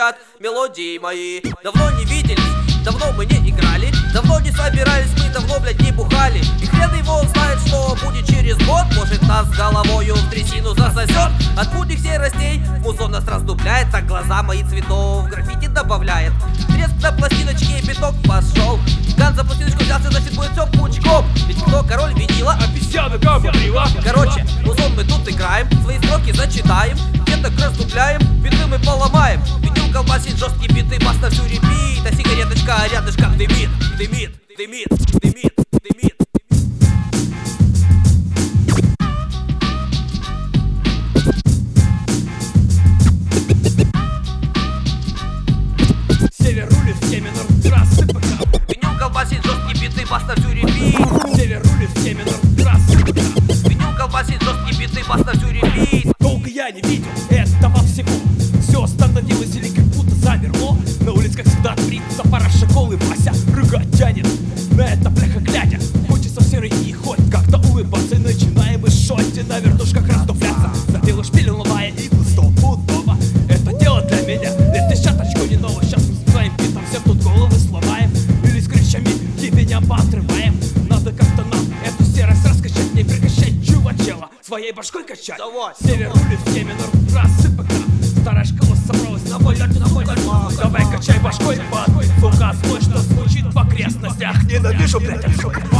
звучат мелодии мои. Давно не виделись, давно мы не играли, давно не собирались мы, давно, блядь, не бухали. И хрен его знает, что будет через год. Может, нас головою в трясину засосет. От будних серостей музон нас раздупляет, так глаза мои цветов граффити добавляет. Треск на пластиночке и пяток пошел. Ган за пластиночку взялся, значит будет все пучком. Ведь кто король винила? Обезьяна говорила. Короче, музон мы тут играем, свои строки зачитаем, где-то раздупляем, биты мы поломаем. Винил колбасит жесткие биты, бас на всю репит. А сигареточка рядышком дымит, дымит, дымит, дымит, дымит. Север рулит в теме норм трассы ПК. Винил колбасит жесткие биты, бас на всю репит. Север рулит в теме норм трассы ПК. Винил колбасит жесткие биты, бас на всю репит. Долго я не видел этого всего. Все остановилось или как будто замерло. На улице, как всегда, творится пара школ и Вася рыгать тянет. На это бляха глядя, хочется в серый и хоть как-то улыбаться. И начинаем мы шоте на вертушках раздупляться. Затыло шпилил новая и стопудово. Это дело для меня, лет десяточку не ново. Сейчас мы с своим битом всем тут головы сломаем. Или с крючами ебеня поотрываем. Надо как-то нам эту серость раскачать, не прекращать чувачела своей башкой качать. Давай, Север рулит в теме норм трассы ПК. Старая школа собралась на полете, на полете. Давай качай башкой под звука злой, что звучит в окрестностях. Ненавижу, блядь, отсюда.